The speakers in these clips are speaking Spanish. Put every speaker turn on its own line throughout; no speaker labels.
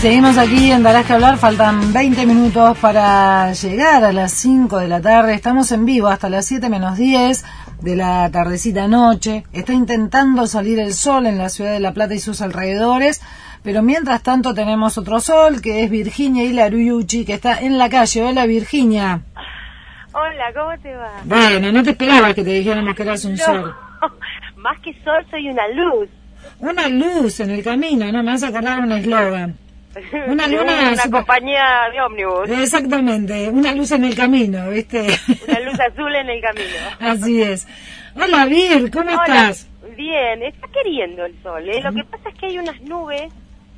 seguimos aquí en Darás que Hablar, faltan 20 minutos para llegar a las 5 de la tarde, estamos en vivo hasta las 7 menos 10 de la tardecita noche, está intentando salir el sol en la ciudad de La Plata y sus alrededores, pero mientras tanto tenemos otro sol, que es Virginia Ilariucci, que está en la calle. Hola Virginia.
Hola, ¿cómo te va?
Bueno, no te esperaba que te dijéramos que eras un sol.
Más que sol, soy una luz.
Una luz en el camino, no me vas a acordar un eslogan. Una luna,
una compañía de ómnibus.
Exactamente, una luz en el camino, ¿viste?
Una luz azul en el camino.
Así es. Hola, Vir, ¿cómo estás?
Bien, está queriendo el sol, ¿eh? Lo que pasa es que hay unas nubes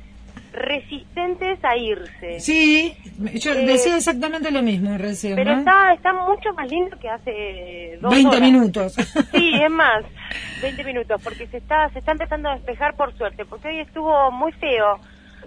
resistentes a irse.
Sí, yo decía exactamente lo mismo recién,
pero
¿no?
está mucho más lindo que hace 2
20
horas.
minutos.
Sí, es más, 20 minutos, porque se está empezando a despejar por suerte, porque hoy estuvo muy feo.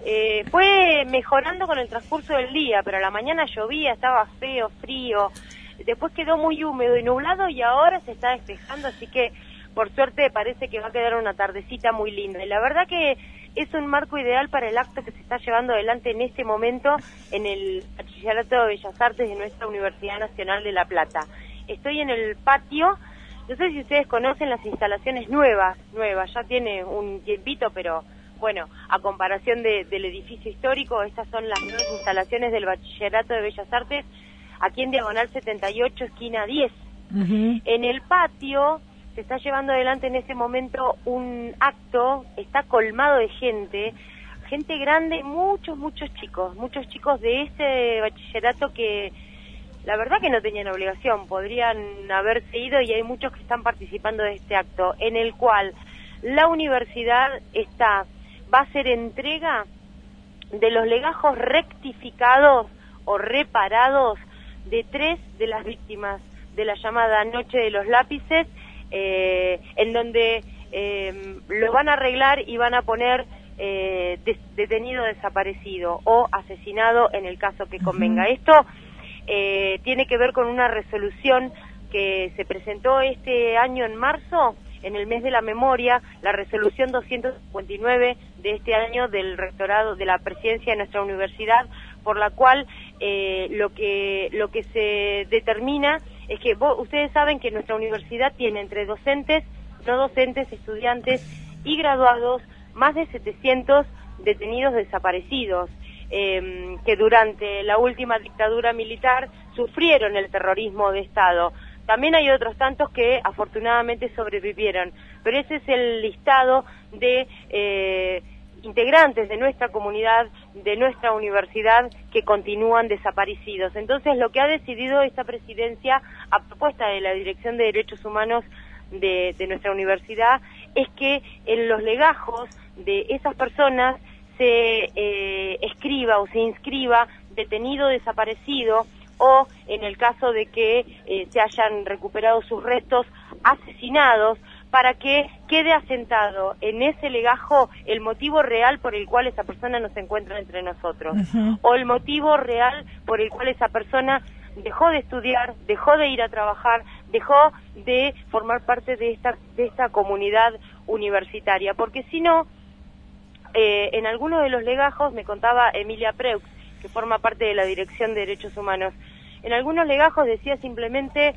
Fue mejorando con el transcurso del día, pero a la mañana llovía, estaba feo, frío, después quedó muy húmedo y nublado y ahora se está despejando, así que por suerte parece que va a quedar una tardecita muy linda. Y la verdad que es un marco ideal para el acto que se está llevando adelante en este momento en el Bachillerato de Bellas Artes de nuestra Universidad Nacional de La Plata. Estoy en el patio, no sé si ustedes conocen las instalaciones nuevas, ya tiene un tiempito, pero bueno, a comparación del edificio histórico, estas son las nuevas instalaciones del Bachillerato de Bellas Artes, aquí en Diagonal 78, esquina 10.
Uh-huh.
En el patio se está llevando adelante en ese momento un acto, está colmado de gente grande, muchos chicos de este bachillerato que la verdad que no tenían obligación, podrían haberse ido, y hay muchos que están participando de este acto, en el cual la universidad va a hacer entrega de los legajos rectificados o reparados de 3 de las víctimas de la llamada Noche de los Lápices, en donde lo van a arreglar y van a poner detenido desaparecido o asesinado en el caso que convenga. Uh-huh. Esto tiene que ver con una resolución que se presentó este año en marzo, en el mes de la memoria, la resolución 259 de este año del rectorado de la presidencia de nuestra universidad, por la cual lo que se determina es que ustedes saben que nuestra universidad tiene entre docentes, no docentes, estudiantes y graduados más de 700 detenidos desaparecidos que durante la última dictadura militar sufrieron el terrorismo de Estado. También hay otros tantos que afortunadamente sobrevivieron, pero ese es el listado de integrantes de nuestra comunidad, de nuestra universidad, que continúan desaparecidos. Entonces, lo que ha decidido esta presidencia, a propuesta de la Dirección de Derechos Humanos de nuestra universidad, es que en los legajos de esas personas se escriba o se inscriba detenido desaparecido, o en el caso de que se hayan recuperado sus restos, asesinados, para que quede asentado en ese legajo el motivo real por el cual esa persona no se encuentra entre nosotros, uh-huh, o el motivo real por el cual esa persona dejó de estudiar, dejó de ir a trabajar, dejó de formar parte de esta comunidad universitaria, porque si no, en algunos de los legajos, me contaba Emilia Preux, que forma parte de la Dirección de Derechos Humanos, en algunos legajos decía simplemente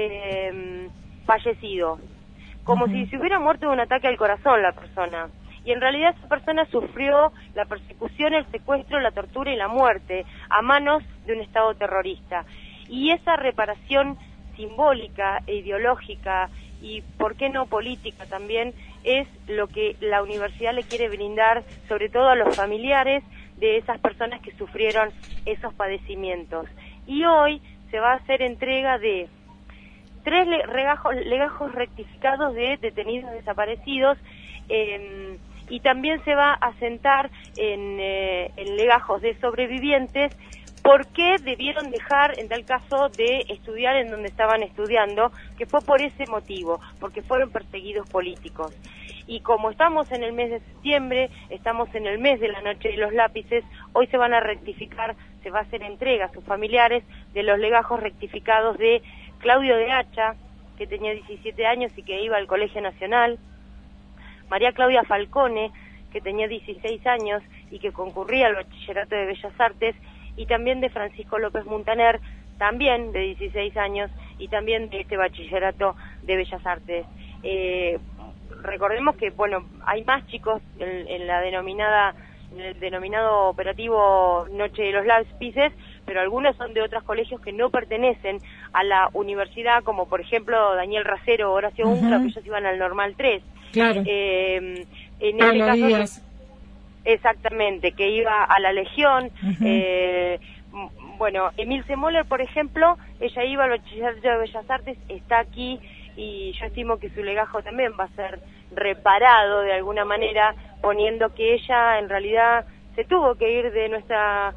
fallecido, como si se hubiera muerto de un ataque al corazón la persona, y en realidad esa persona sufrió la persecución, el secuestro, la tortura y la muerte a manos de un Estado terrorista, y esa reparación simbólica e ideológica y, ¿por qué no, política también, es lo que la universidad le quiere brindar, sobre todo a los familiares de esas personas que sufrieron esos padecimientos. Y hoy se va a hacer entrega de 3 legajos rectificados de detenidos desaparecidos, y también se va a sentar en legajos de sobrevivientes. ¿Por qué debieron dejar, en tal caso, de estudiar en donde estaban estudiando? Que fue por ese motivo, porque fueron perseguidos políticos. Y como estamos en el mes de septiembre, estamos en el mes de la Noche de los Lápices, hoy se van a rectificar, se va a hacer entrega a sus familiares de los legajos rectificados de Claudio de Hacha, que tenía 17 años y que iba al Colegio Nacional, María Claudia Falcone, que tenía 16 años y que concurría al Bachillerato de Bellas Artes, y también de Francisco López Muntaner, también de 16 años, y también de este Bachillerato de Bellas Artes. Recordemos que, bueno, hay más chicos en el denominado operativo Noche de los Lápices, pero algunos son de otros colegios que no pertenecen a la universidad, como por ejemplo Daniel Racero o Horacio Uncla, que ellos iban al Normal 3.
Claro.
En este caso, exactamente, que iba a la Legión. Bueno, Emilce Moller, por ejemplo, ella iba al Bachillerato de Bellas Artes, está aquí, y yo estimo que su legajo también va a ser reparado de alguna manera, poniendo que ella en realidad se tuvo que ir de nuestra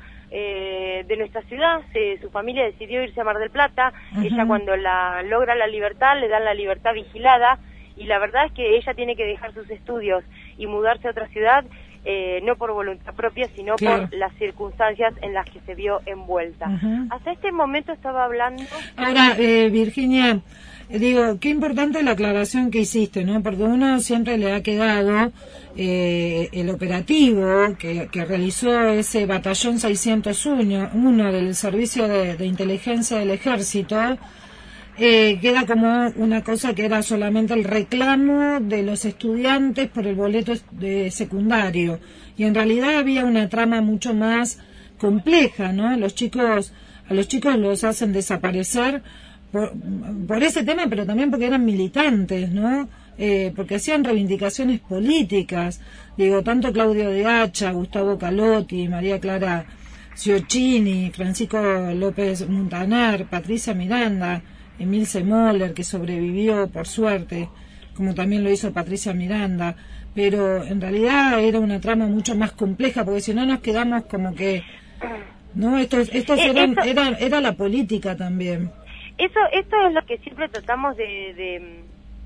ciudad. Su familia decidió irse a Mar del Plata. Ella, cuando logra la libertad, le dan la libertad vigilada, y la verdad es que ella tiene que dejar sus estudios y mudarse a otra ciudad, no por voluntad propia, sino por las circunstancias en las que se vio envuelta. Hasta este momento estaba hablando...
Ahora, Virginia, digo, qué importante la aclaración que hiciste, ¿no? Porque uno siempre le ha quedado el operativo que realizó ese batallón 601 del Servicio de Inteligencia del Ejército, queda como una cosa que era solamente el reclamo de los estudiantes por el boleto de secundario, y en realidad había una trama mucho más compleja, ¿no? A los chicos los hacen desaparecer por ese tema, pero también porque eran militantes, ¿no? Porque hacían reivindicaciones políticas, digo, tanto Claudio de Hacha, Gustavo Calotti, María Clara Ciocchini, Francisco López Muntaner, Patricia Miranda, Emilce Moller, que sobrevivió por suerte, como también lo hizo Patricia Miranda, pero en realidad era una trama mucho más compleja, porque si no nos quedamos como que, ¿no? Era la política también.
Esto es lo que siempre tratamos de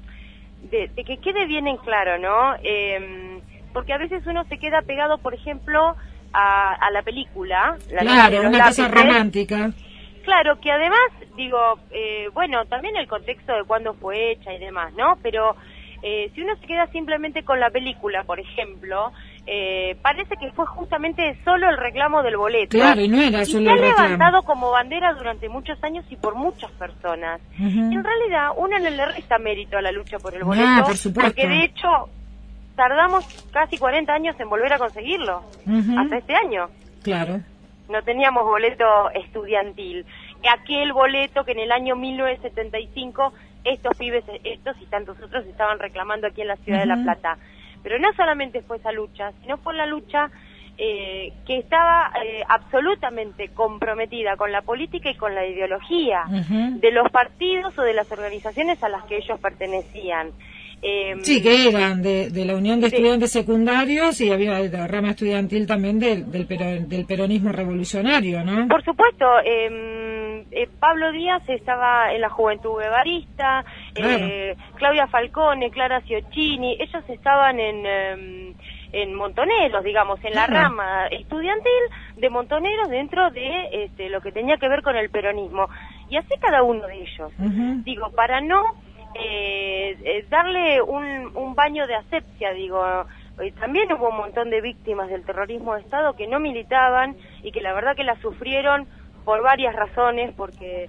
que quede bien en claro, ¿no? Porque a veces uno se queda pegado, por ejemplo, a la película.
Claro, una cosa romántica.
Claro, que además, digo, bueno, también el contexto de cuándo fue hecha y demás, ¿no? Pero si uno se queda simplemente con la película, por ejemplo, parece que fue justamente solo el reclamo del boleto.
Claro, y no era solo el reclamo.
Y se ha levantado como bandera durante muchos años y por muchas personas. En realidad, uno no le resta mérito a la lucha por el boleto,
por supuesto,
porque de hecho tardamos casi 40 años en volver a conseguirlo, hasta este año.
Claro.
No teníamos boleto estudiantil. Aquel boleto que en el año 1975 estos pibes, estos y tantos otros estaban reclamando aquí en la ciudad de La Plata. Pero no solamente fue esa lucha, sino fue la lucha que estaba absolutamente comprometida con la política y con la ideología de los partidos o de las organizaciones a las que ellos pertenecían.
Sí, que eran de la Unión de Estudiantes Secundarios, y había la rama estudiantil también del peronismo revolucionario, ¿no?
Por supuesto, Pablo Díaz estaba en la Juventud Guevarista, Claudia Falcone, Clara Ciocchini, ellos estaban en Montoneros, digamos, en la rama estudiantil de Montoneros, dentro de lo que tenía que ver con el peronismo. Y así cada uno de ellos. Digo, para no darle un baño de asepsia, digo, también hubo un montón de víctimas del terrorismo de Estado que no militaban y que la verdad que la sufrieron por varias razones, porque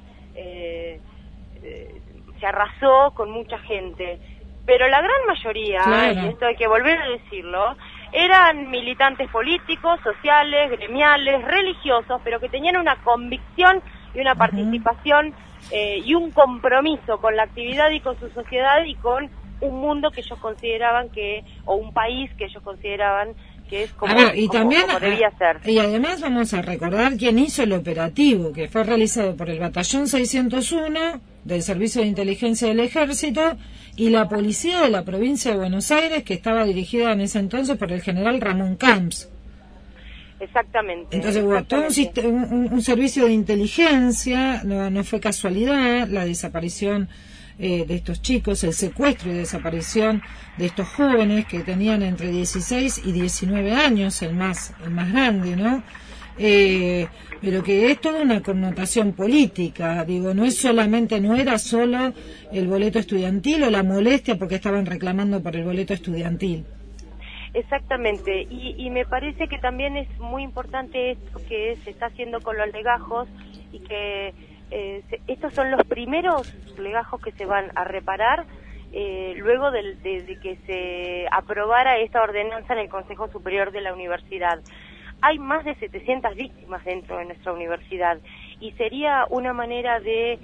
se arrasó con mucha gente, pero la gran mayoría, y esto hay que volver a decirlo, eran militantes políticos, sociales, gremiales, religiosos, pero que tenían una convicción y una participación y un compromiso con la actividad y con su sociedad y con un mundo que ellos consideraban o un país que ellos consideraban que es como debía ser.
Y además vamos a recordar quién hizo el operativo, que fue realizado por el Batallón 601 del Servicio de Inteligencia del Ejército y la Policía de la Provincia de Buenos Aires, que estaba dirigida en ese entonces por el general Ramón Camps.
Exactamente.
Entonces hubo todo un servicio de inteligencia, no fue casualidad la desaparición de estos chicos, el secuestro y desaparición de estos jóvenes que tenían entre 16 y 19 años, el más grande, ¿no? Pero que es toda una connotación política, digo, no era solo el boleto estudiantil o la molestia porque estaban reclamando por el boleto estudiantil.
Exactamente, y me parece que también es muy importante esto que se está haciendo con los legajos, y que estos son los primeros legajos que se van a reparar luego de que se aprobara esta ordenanza en el Consejo Superior de la Universidad. Hay más de 700 víctimas dentro de nuestra universidad, y sería una manera de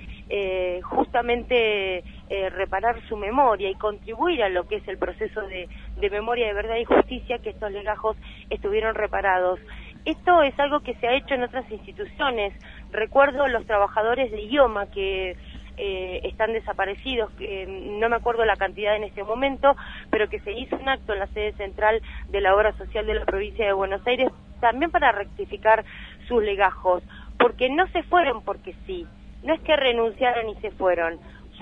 justamente reparar su memoria y contribuir a lo que es el proceso de memoria, de verdad y justicia, que estos legajos estuvieron reparados. Esto es algo que se ha hecho en otras instituciones. Recuerdo los trabajadores de idioma que están desaparecidos, que no me acuerdo la cantidad en este momento, pero que se hizo un acto en la sede central de la obra social de la provincia de Buenos Aires, también para rectificar sus legajos, porque no se fueron porque sí, no es que renunciaron y se fueron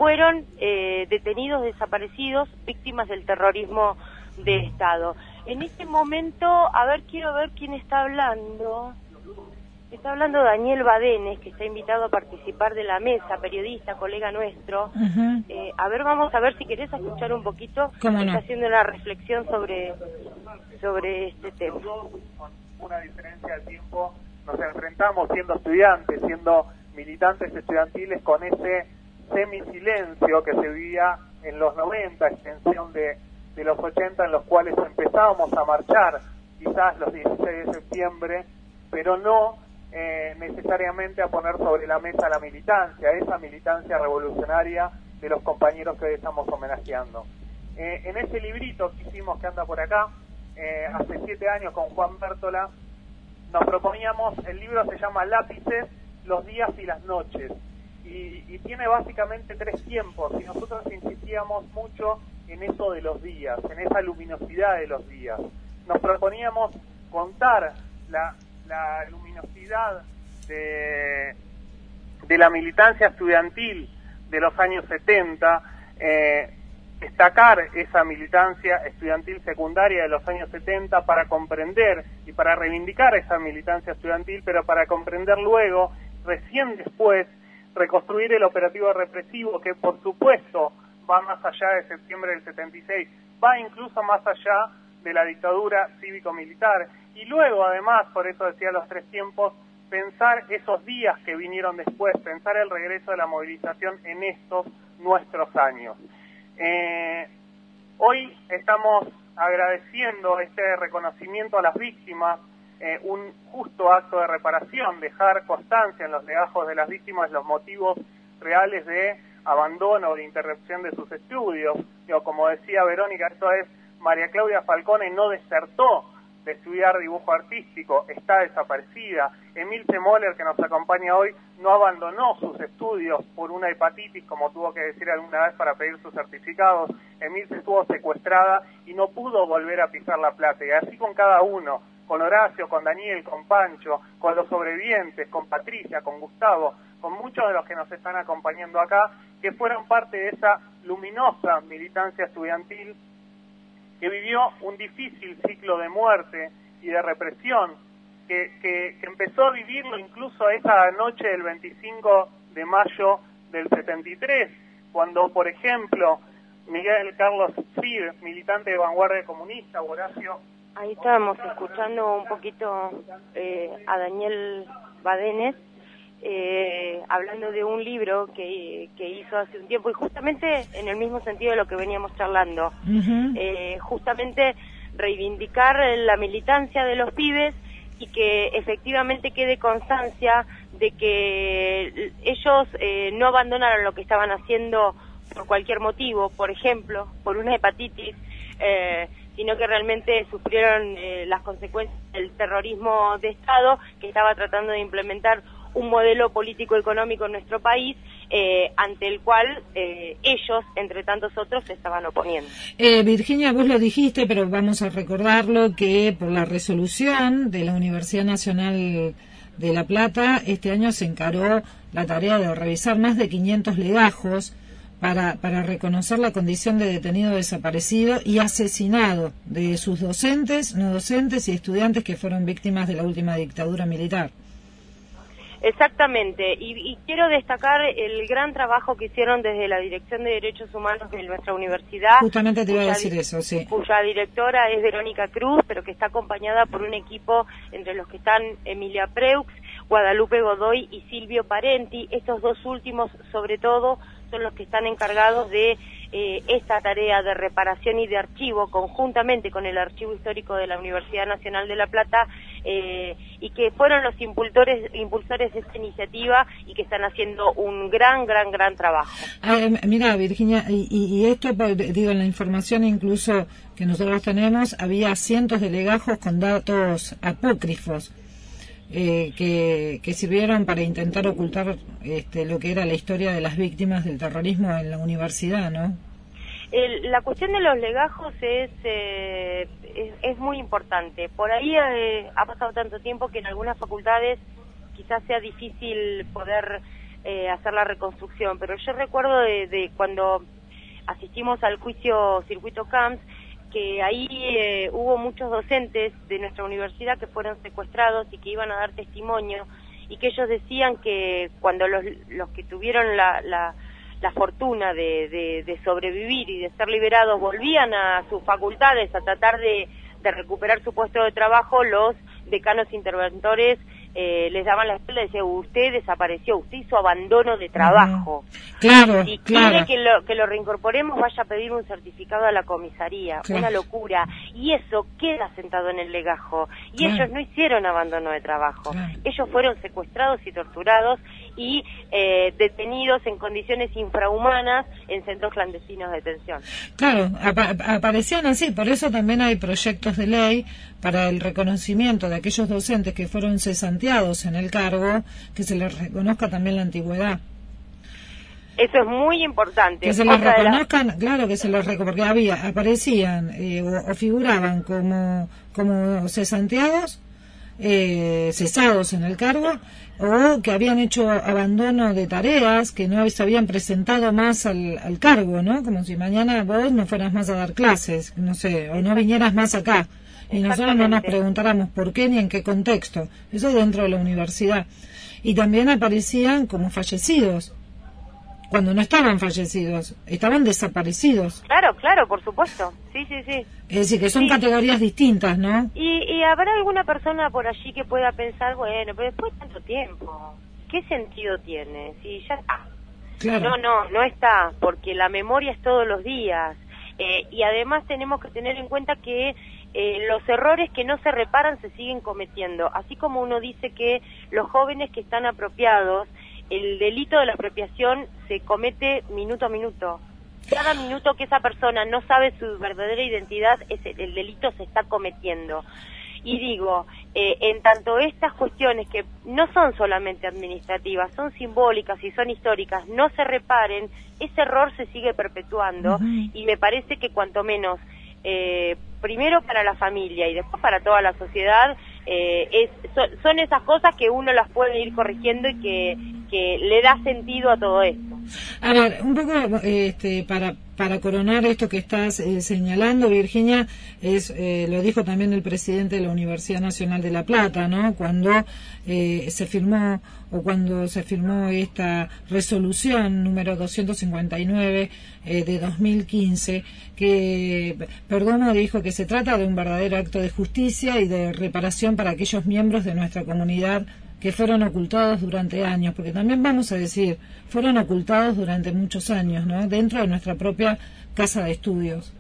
detenidos, desaparecidos, víctimas del terrorismo de Estado. En este momento, quiero ver quién está hablando. Está hablando Daniel Badenes, que está invitado a participar de la mesa, periodista, colega nuestro. Vamos a ver si querés escuchar un poquito. Está haciendo una reflexión sobre este tema.
Con una diferencia de tiempo nos enfrentamos siendo estudiantes, siendo militantes estudiantiles, con ese semisilencio que se vivía en los 90, extensión de los 80, en los cuales empezábamos a marchar, quizás los 16 de septiembre, pero no necesariamente a poner sobre la mesa la militancia, esa militancia revolucionaria de los compañeros que hoy estamos homenajeando. En ese librito que hicimos, que anda por acá, hace 7 años con Juan Bértola, nos proponíamos, el libro se llama Lápices, los días y las noches, y tiene básicamente 3 tiempos, y nosotros insistíamos mucho en eso de los días, en esa luminosidad de los días. Nos proponíamos contar la luminosidad de la militancia estudiantil de los años 70, destacar esa militancia estudiantil secundaria de los años 70 para comprender y para reivindicar esa militancia estudiantil, pero para comprender luego, recién después, reconstruir el operativo represivo que, por supuesto, va más allá de septiembre del 76, va incluso más allá de la dictadura cívico-militar, y luego, además, por eso decía los 3 tiempos, pensar esos días que vinieron después, pensar el regreso de la movilización en estos nuestros años. Hoy estamos agradeciendo este reconocimiento a las víctimas, un justo acto de reparación, dejar constancia en los legajos de las víctimas los motivos reales de abandono o de interrupción de sus estudios. Como decía Verónica, esto es, María Claudia Falcone no desertó de estudiar dibujo artístico, está desaparecida. Emilce Moller, que nos acompaña hoy, no abandonó sus estudios por una hepatitis, como tuvo que decir alguna vez para pedir sus certificados. Emilce estuvo secuestrada y no pudo volver a pisar La Plata, y así con cada uno, con Horacio, con Daniel, con Pancho, con los sobrevivientes, con Patricia, con Gustavo, con muchos de los que nos están acompañando acá, que fueron parte de esa luminosa militancia estudiantil que vivió un difícil ciclo de muerte y de represión, que empezó a vivirlo incluso esa noche del 25 de mayo del 73, cuando, por ejemplo, Miguel Carlos Cid, militante de Vanguardia Comunista, Horacio...
Ahí estábamos escuchando un poquito a Daniel Badenes, hablando de un libro que hizo hace un tiempo, y justamente en el mismo sentido de lo que veníamos charlando, justamente reivindicar la militancia de los pibes, y que efectivamente quede constancia de que ellos no abandonaron lo que estaban haciendo por cualquier motivo, por ejemplo, por una hepatitis, sino que realmente sufrieron las consecuencias del terrorismo de Estado, que estaba tratando de implementar un modelo político-económico en nuestro país, ante el cual ellos, entre tantos otros, se estaban oponiendo.
Virginia, vos lo dijiste, pero vamos a recordarlo, que por la resolución de la Universidad Nacional de La Plata, este año se encaró la tarea de revisar más de 500 legajos para reconocer la condición de detenido desaparecido y asesinado de sus docentes, no docentes y estudiantes que fueron víctimas de la última dictadura militar.
Exactamente, y quiero destacar el gran trabajo que hicieron desde la Dirección de Derechos Humanos de nuestra universidad.
Justamente te iba a decir eso, sí.
Cuya directora es Verónica Cruz, pero que está acompañada por un equipo entre los que están Emilia Preux, Guadalupe Godoy y Silvio Parenti. Estos dos últimos, sobre todo, son los que están encargados de esta tarea de reparación y de archivo, conjuntamente con el Archivo Histórico de la Universidad Nacional de La Plata, y que fueron los impulsores de esta iniciativa y que están haciendo un gran trabajo.
Mira, Virginia, y esto, digo, en la información incluso que nosotros tenemos, había cientos de legajos con datos apócrifos que sirvieron para intentar ocultar lo que era la historia de las víctimas del terrorismo en la universidad, ¿no?
La cuestión de los legajos es muy importante. Por ahí ha pasado tanto tiempo que en algunas facultades quizás sea difícil poder hacer la reconstrucción, pero yo recuerdo de cuando asistimos al juicio Circuito Camps, que ahí hubo muchos docentes de nuestra universidad que fueron secuestrados y que iban a dar testimonio, y que ellos decían que cuando los que tuvieron la fortuna de sobrevivir y de ser liberados volvían a sus facultades a tratar de recuperar su puesto de trabajo, los decanos interventores les daban la espalda y decían: usted desapareció, usted hizo abandono de trabajo.
Claro,
si
claro.
quiere que lo reincorporemos, vaya a pedir un certificado a la comisaría. Claro. Una locura. Y eso queda sentado en el legajo. Y claro, ellos no hicieron abandono de trabajo. Claro. Ellos fueron secuestrados y torturados y detenidos en condiciones infrahumanas en centros clandestinos de detención.
Claro, aparecían así. Por eso también hay proyectos de ley para el reconocimiento de aquellos docentes que fueron cesanteados en el cargo, que se les reconozca también la antigüedad.
Eso es muy importante.
Que se les reconozcan, claro, que se les porque aparecían o figuraban como cesanteados, cesados en el cargo, o que habían hecho abandono de tareas, que no se habían presentado más al cargo, ¿no? Como si mañana vos no fueras más a dar clases, no sé, o no vinieras más acá. Y nosotros no nos preguntáramos por qué ni en qué contexto. Eso dentro de la universidad. Y también aparecían como fallecidos, cuando no estaban fallecidos, estaban desaparecidos.
Claro, por supuesto. Sí.
Es decir, que son categorías distintas, ¿no?
Y habrá alguna persona por allí que pueda pensar, bueno, pero después de tanto tiempo, ¿qué sentido tiene? Si ya está.
Claro.
No está, porque la memoria es todos los días. Y además tenemos que tener en cuenta que los errores que no se reparan se siguen cometiendo. Así como uno dice que los jóvenes que están apropiados, el delito de la apropiación se comete minuto a minuto. Cada minuto que esa persona no sabe su verdadera identidad, el delito se está cometiendo. Y digo, en tanto estas cuestiones que no son solamente administrativas, son simbólicas y son históricas, no se reparen, ese error se sigue perpetuando. Y me parece que cuanto menos, primero para la familia y después para toda la sociedad, son esas cosas que uno las puede ir corrigiendo y que le da sentido a todo esto.
A ver, un poco para coronar esto que estás señalando, Virginia, lo dijo también el presidente de la Universidad Nacional de La Plata, ¿no? Cuando se firmó esta resolución número 259 de 2015, que Perdomo dijo que se trata de un verdadero acto de justicia y de reparación para aquellos miembros de nuestra comunidad que fueron ocultados durante años, porque también vamos a decir, fueron ocultados durante muchos años, ¿no? Dentro de nuestra propia casa de estudios.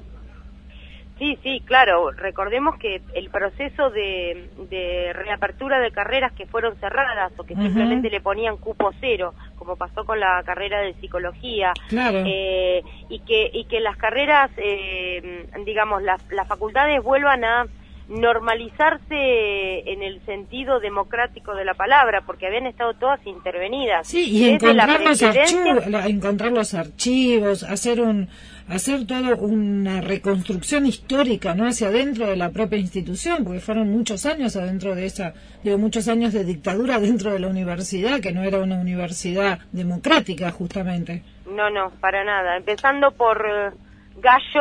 Sí, claro. Recordemos que el proceso de reapertura de carreras que fueron cerradas o que simplemente le ponían cupo cero, como pasó con la carrera de psicología,
claro,
y que las carreras, digamos, las facultades vuelvan a normalizarse en el sentido democrático de la palabra, porque habían estado todas intervenidas.
Sí, y encontrar los archivos, hacer toda una reconstrucción histórica, ¿no? Hacia adentro de la propia institución, porque fueron muchos años adentro de muchos años de dictadura dentro de la universidad, que no era una universidad democrática, justamente.
No, para nada. Empezando por Gallo,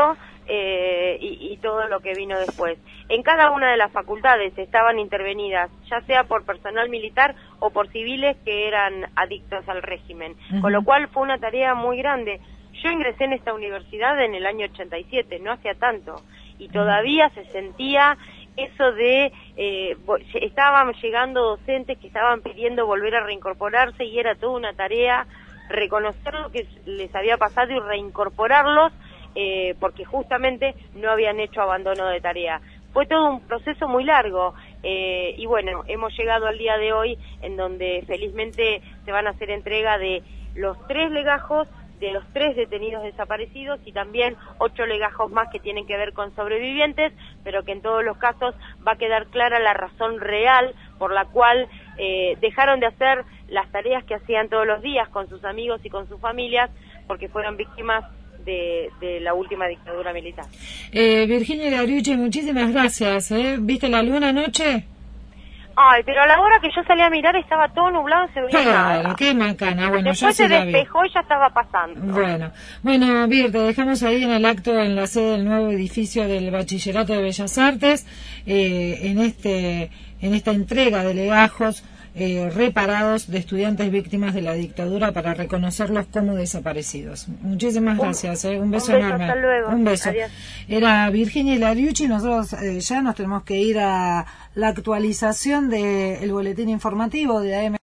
y todo lo que vino después. En cada una de las facultades estaban intervenidas, ya sea por personal militar o por civiles que eran adictos al régimen, con lo cual fue una tarea muy grande. Yo ingresé en esta universidad en el año 87, no hacía tanto, y todavía se sentía eso de, estaban llegando docentes que estaban pidiendo volver a reincorporarse y era toda una tarea reconocer lo que les había pasado y reincorporarlos, porque justamente no habían hecho abandono de tarea. Fue todo un proceso muy largo, y bueno, hemos llegado al día de hoy en donde felizmente se van a hacer entrega de los 3 legajos de los 3 detenidos desaparecidos y también 8 legajos más que tienen que ver con sobrevivientes, pero que en todos los casos va a quedar clara la razón real por la cual dejaron de hacer las tareas que hacían todos los días con sus amigos y con sus familias, porque fueron víctimas de la última dictadura militar.
Virginia Lariucci, muchísimas gracias. ¿Viste la luna anoche?
Ay, pero a la hora que yo salí a mirar estaba todo nublado, se veía nada.
Qué macana. Bueno,
después
yo
se despejó y ya estaba pasando.
Bueno, Vir, te dejamos ahí en el acto en la sede del nuevo edificio del Bachillerato de Bellas Artes, en esta entrega de legajos reparados de estudiantes víctimas de la dictadura para reconocerlos como desaparecidos. Muchísimas gracias, un beso enorme.
Hasta luego.
Un beso.
Adiós.
Era Virginia Lariucci. Nosotros ya nos tenemos que ir a la actualización del boletín informativo de AM